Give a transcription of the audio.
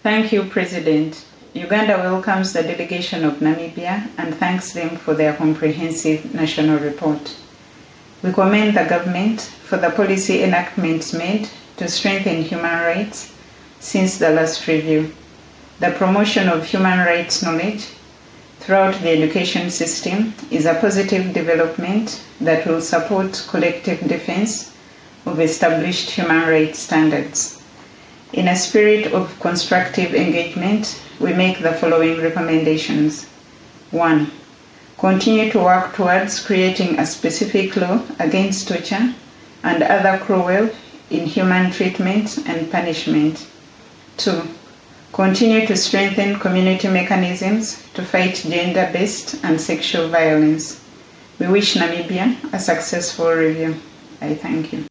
Thank you, President. Uganda welcomes the delegation of Namibia and thanks them for their comprehensive national report. We commend the government for the policy enactments made to strengthen human rights since the last review. The promotion of human rights knowledge throughout the education system is a positive development that will support collective defense of established human rights standards. In a spirit of constructive engagement, we make the following recommendations. 1. Continue to work towards creating a specific law against torture and other cruel, inhuman treatment and punishment. 2. Continue to strengthen community mechanisms to fight gender-based and sexual violence. We wish Namibia a successful review. I thank you.